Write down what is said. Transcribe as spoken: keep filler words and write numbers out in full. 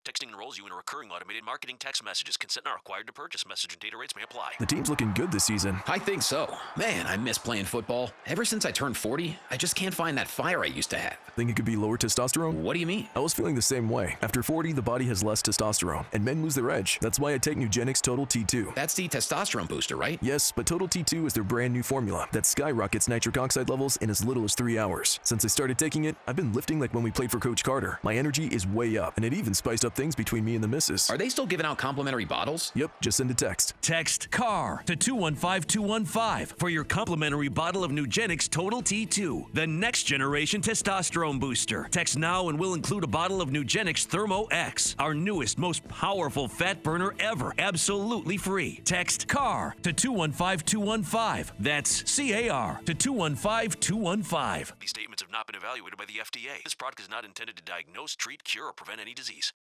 Texting enrolls you in a recurring automated marketing text messages. Consent not required to purchase. Message and data rates may apply. The team's looking good this season. I think so. Man, I miss playing football. Ever since I turned forty, I just can't find that fire I used to have. Think it could be lower testosterone? What do you mean? I was feeling the same way. After forty, the body has less testosterone, and men lose their edge. That's why I take Nugenix Total T two. That's the testosterone booster, right? Yes, but Total T two is their brand new formula that skyrockets nitric oxide levels in as little as three hours. Since I started taking it, I've been lifting like when we played for Coach Carter. My energy is way up, and it even spiced up things between me and the missus. Are they still giving out complimentary bottles? Yep, just send a text. Text CAR to two one five two one five for your complimentary bottle of Nugenix Total T two, the next generation testosterone booster. Text now and we'll include a bottle of Nugenix Thermo X, our newest, most powerful fat burner ever, absolutely free. Text CAR to two one five two one five. That's C A R to two one five two one five. These statements have not been evaluated by the F D A. This product is not intended to diagnose, treat, cure, or prevent any disease.